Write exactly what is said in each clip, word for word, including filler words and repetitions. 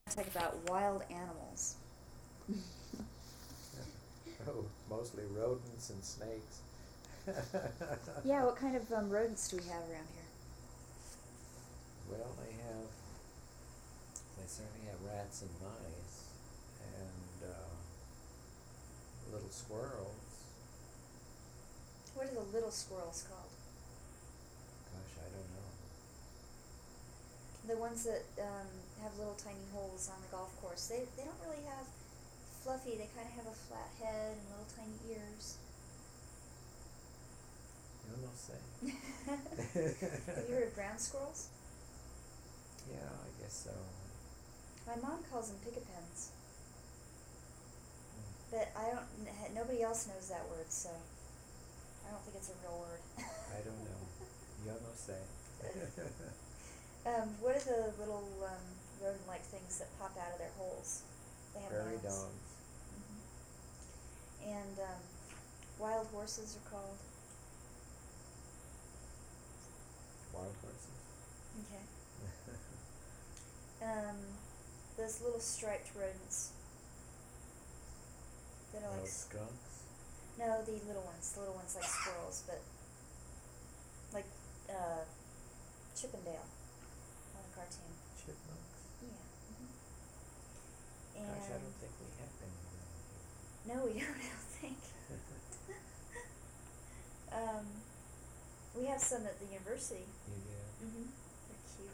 talk about wild animals. Oh, mostly rodents and snakes. Yeah, what kind of um, rodents do we have around here? Well, they have, they certainly have rats and mice, and uh, little squirrels. What are the little squirrels called? Gosh, I don't know. The ones that um, have little tiny holes on the golf course. They, they don't really have fluffy, they kind of have a flat head and little tiny ears. You don't say. Have you heard of ground squirrels? Yeah, I guess so. My mom calls them picapens. Hmm. But I don't, nobody else knows that word, so I don't think it's a real word. I don't know. You don't say. um, what are the little um, rodent-like things that pop out of their holes? They have Prairie mouths. dogs. Mm-hmm. And um, wild horses are called. Wild horses. Okay. um, those little striped rodents that are Little like skunks. no, the little ones, the little ones like squirrels, but like uh, Chippendale on a cartoon. Chipmunks. Yeah. Mm-hmm. Gosh, I And don't think we have any around here. no, we don't. I don't think. um, we have some at the university. You do? Mm-hmm. They're cute.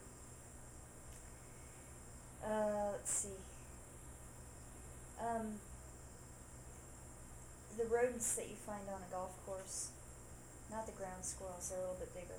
Uh, let's see. Um, the rodents that you find on a golf course, not the ground squirrels, they're a little bit bigger.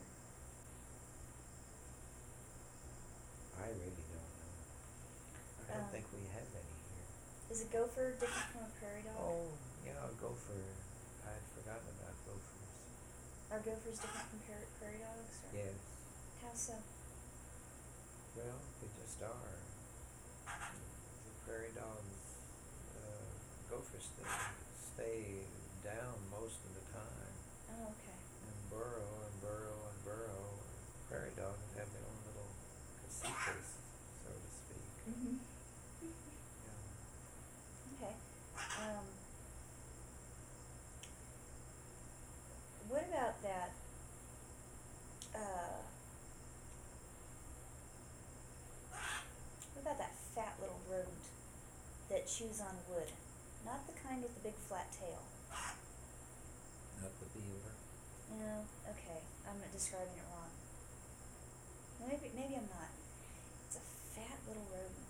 I really don't know. I don't Um, think we have any here. Is a gopher different from a prairie dog? Oh, yeah, a gopher. I'd forgotten about gophers. Are gophers different from prairie, prairie dogs? Or? Yes. How so? Well, they just are. The prairie dogs, uh, gophers stay, stay down most of the time Oh, okay. and burrow and burrow and burrow. Prairie dogs have their own little casitas, so to speak. Mm-hmm. Yeah. Okay. Um, what about that? Uh, what about that fat little rodent that chews on wood? Not the kind with the big flat tail. Not the beaver. No. Okay. I'm describing it wrong. Maybe maybe I'm not. It's a fat little rodent.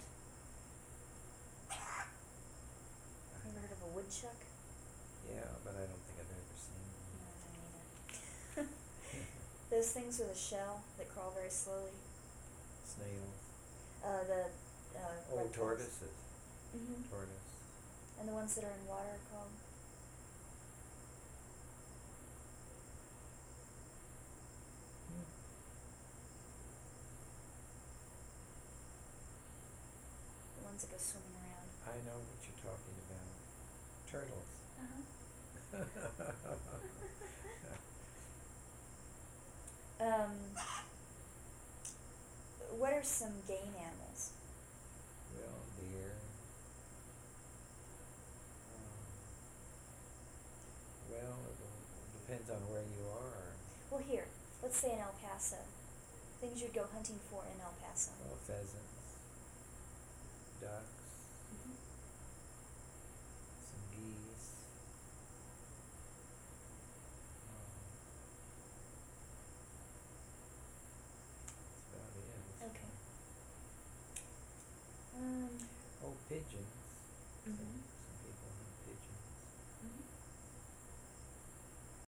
Ever heard of a woodchuck? Yeah, but I don't think I've ever seen one. No, I don't either. Those things with a shell that crawl very slowly. Snails. Uh, the uh, Oh, reptiles. tortoises. Mm-hmm. Tortoise. And the ones that are in water are called? Hmm. The ones that go swimming around. I know what you're talking about. Turtles. Uh-huh. um, what are some game animals? Well, deer. Um, well, it depends on where you are. Well, here, let's say in El Paso. Things you'd go hunting for in El Paso. Well, pheasants, ducks, Mm-hmm. some geese. Um, that's about it. Okay. Um, Oh, pigeons. mm-hmm.